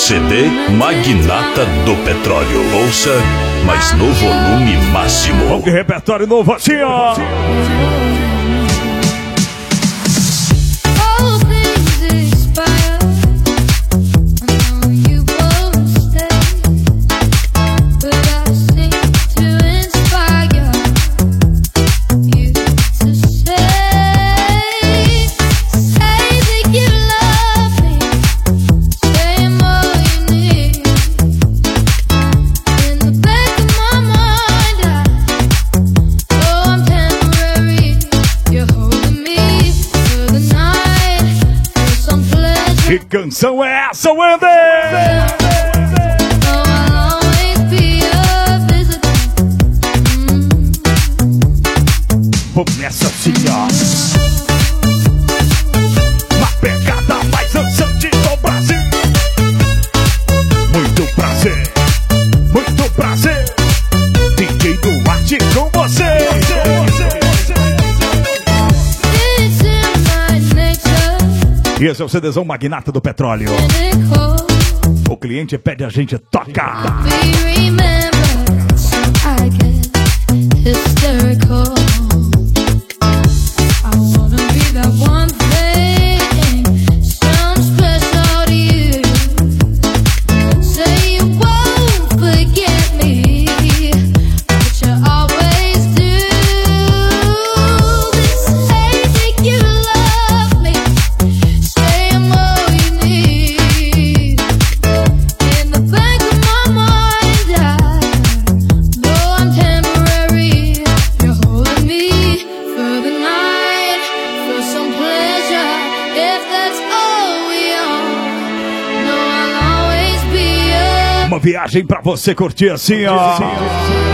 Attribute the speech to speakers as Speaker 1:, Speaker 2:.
Speaker 1: CD Magnata do Petróleo. Ouça, mas no volume máximo.
Speaker 2: Vamos de repertório novo assim, ó. Que canção é essa, Wander? Começa assim, ó. Na pegada mais dançante do Brasil. Muito prazer, muito prazer. DJ Duarte com você. E esse é o CDzão Magnata do Petróleo. O cliente pede, a gente toca. Uma viagem pra você curtir assim, ó.